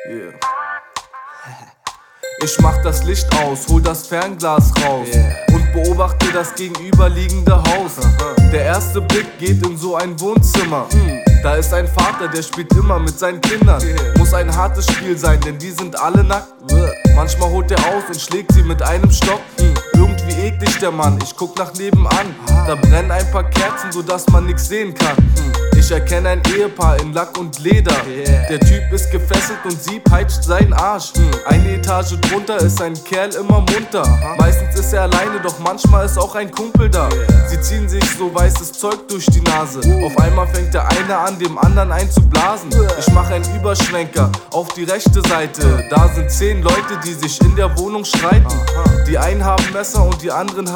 Yeah. Ich mach das Licht aus, hol das Fernglas raus und beobachte das gegenüberliegende Haus. Der erste Blick geht in so ein Wohnzimmer. Da ist ein Vater, der spielt immer mit seinen Kindern. Muss ein hartes Spiel sein, denn die sind alle nackt. Manchmal holt er aus und schlägt sie mit einem Stock. Irgendwie eklig der Mann, ich guck nach nebenan. Da brennen ein paar Kerzen, sodass man nix sehen kann. Ich erkenne ein Ehepaar in Lack und Leder. Der Typ ist gefesselt und sie peitscht seinen Arsch. Eine Etage drunter ist ein Kerl immer munter. Meistens ist er alleine, doch manchmal ist auch ein Kumpel da. Sie ziehen sich so weißes Zeug durch die Nase. Auf einmal fängt der eine an, dem anderen einzublasen. Ich mache einen Überschwenker auf die rechte Seite. Da sind 10 Leute, die sich in der Wohnung streiten. Die einen haben Messer und die anderen